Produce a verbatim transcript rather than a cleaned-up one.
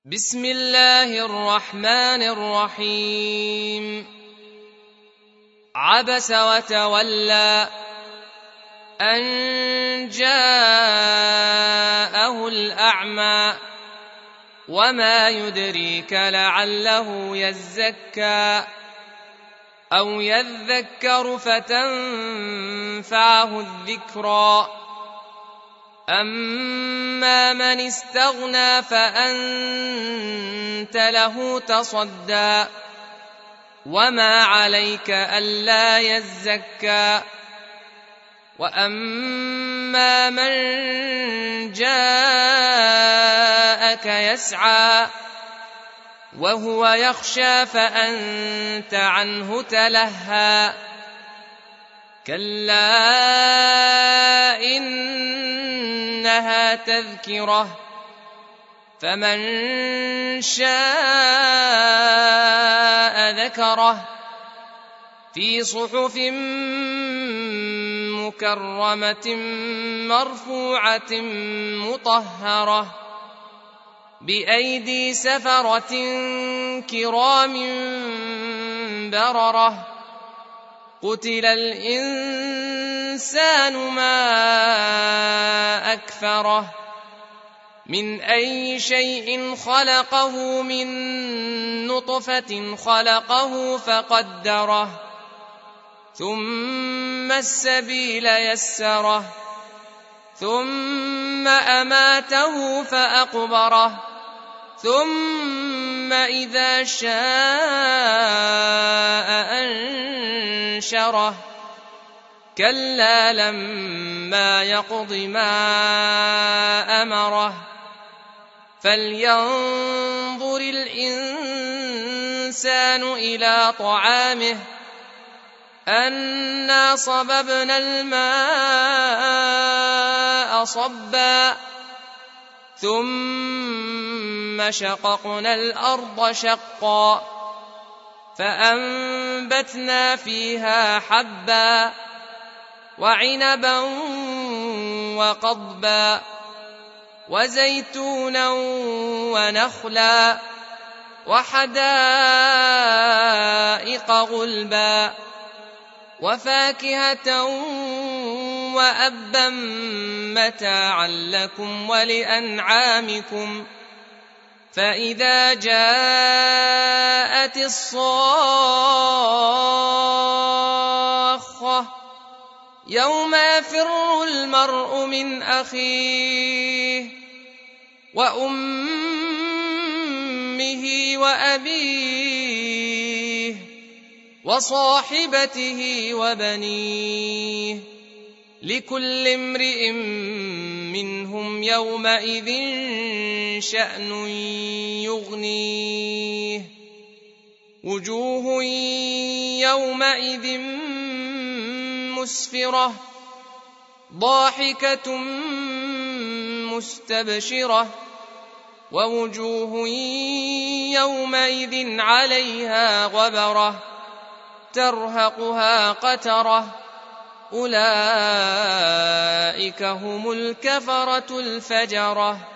بسم الله الرحمن الرحيم. عبس وتولى أن جاءه الأعمى وما يدريك لعله يزكى أو يذكر فتنفعه الذكرى. أما من استغنى فأنت له تصدى وما عليك ألا يزكى. وأما من جاءك يسعى وهو يخشى فأنت عنه تلهى. كلا إنها تذكرة فمن شاء ذكره في صحف مكرمة مرفوعة مطهرة بأيدي سفرة كرام بررة. قتل الإنسان ما أكفره من أي شيء خلقه من نطفة خلقه فقدره ثم السبيل يسره ثم أماته فأقبره ثم إذا شاء أنشره. كلا لما يقض ما أمره فلينظر الإنسان إلى طعامه أنا صببنا الماء صبا ثم شققنا الأرض شقا فأنبتنا فيها حبا وعنبا وقضبا وزيتونا ونخلا وحدائق غلبا وفاكهة وأبا متاعا لكم ولأنعامكم. فإذا جاءت الصاخة يوم يفر المرء من أخيه وأمه وأبيه وصاحبته وبنيه لكل امرئ منهم يومئذ شأن يغنيه. وجوه يومئذ مسفرة ضاحكة مستبشرة ووجوه يومئذ عليها غبرة ترهقها قترة أولئك هم الكفرة الفجرة.